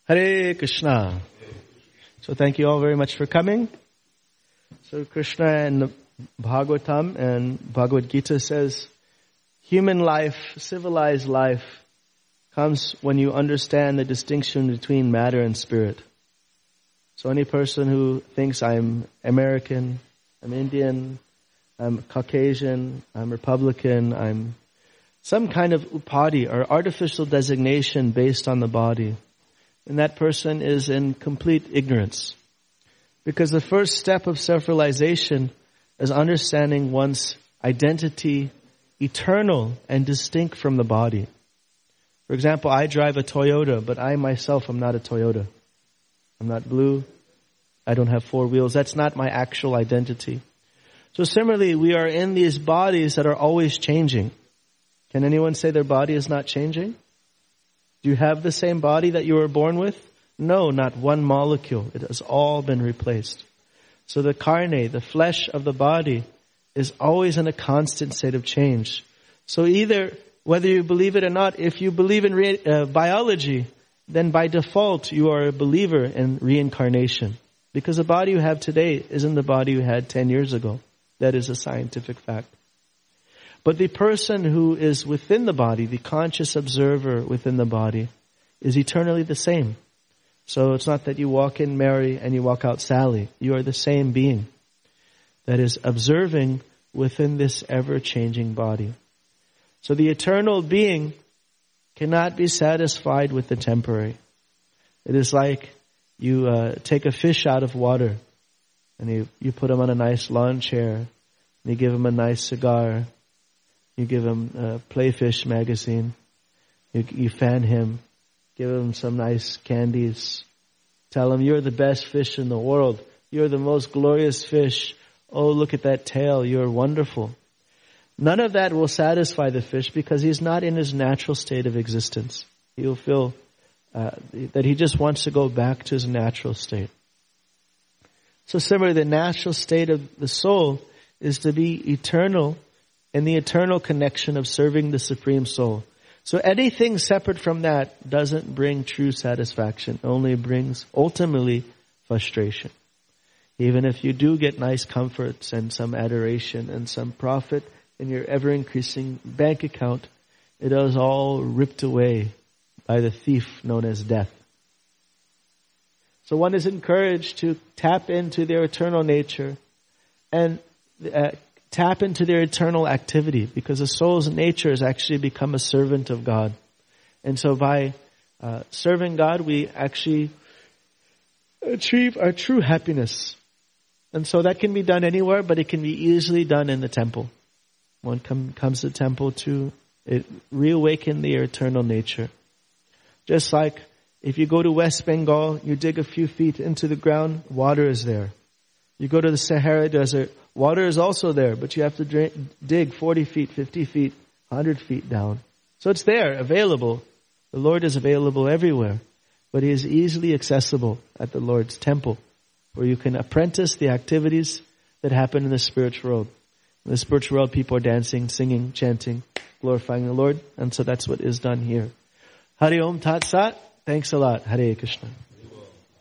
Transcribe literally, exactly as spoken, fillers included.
Hare Krishna. So thank you all very much for coming. So Krishna and Bhagavatam and Bhagavad Gita says, human life, civilized life, comes when you understand the distinction between matter and spirit. So any person who thinks I'm American, I'm Indian, I'm Caucasian, I'm Republican, I'm some kind of upadhi or artificial designation based on the body, and that person is in complete ignorance. Because the first step of self-realization is understanding one's identity eternal and distinct from the body. For example, I drive a Toyota, but I myself am not a Toyota. I'm not blue. I don't have four wheels. That's not my actual identity. So similarly, we are in these bodies that are always changing. Can anyone say their body is not changing? Do you have the same body that you were born with? No, not one molecule. It has all been replaced. So the carne, the flesh of the body, is always in a constant state of change. So either, whether you believe it or not, if you believe in re- uh, biology, then by default you are a believer in reincarnation. Because the body you have today isn't the body you had ten years ago. That is a scientific fact. But the person who is within the body, the conscious observer within the body, is eternally the same. So it's not that you walk in Mary and you walk out Sally. You are the same being that is observing within this ever-changing body. So the eternal being cannot be satisfied with the temporary. It is like you uh, take a fish out of water and you, you put him on a nice lawn chair and you give him a nice cigar. You give him a Playfish magazine. You, you fan him. Give him some nice candies. Tell him, you're the best fish in the world. You're the most glorious fish. Oh, look at that tail. You're wonderful. None of that will satisfy the fish because he's not in his natural state of existence. He'll feel uh, that he just wants to go back to his natural state. So similarly, the natural state of the soul is to be eternal in the eternal connection of serving the Supreme Soul. So anything separate from that doesn't bring true satisfaction. It only brings, ultimately, frustration. Even if you do get nice comforts and some adoration and some profit in your ever-increasing bank account, it is all ripped away by the thief known as death. So one is encouraged to tap into their eternal nature and uh, tap into their eternal activity, because the soul's nature has actually become a servant of God. And so by uh, serving God, we actually achieve our true happiness. And so that can be done anywhere, but it can be easily done in the temple. One come, comes to the temple to it, reawaken their eternal nature. Just like if you go to West Bengal, you dig a few feet into the ground, water is there. You go to the Sahara Desert, water is also there, but you have to drain, dig forty feet, fifty feet, one hundred feet down. So it's there, available. The Lord is available everywhere, but He is easily accessible at the Lord's temple, where you can apprentice the activities that happen in the spiritual world. In the spiritual world, people are dancing, singing, chanting, glorifying the Lord, and so that's what is done here. Hari Om Tat Sat. Thanks a lot. Hare Krishna.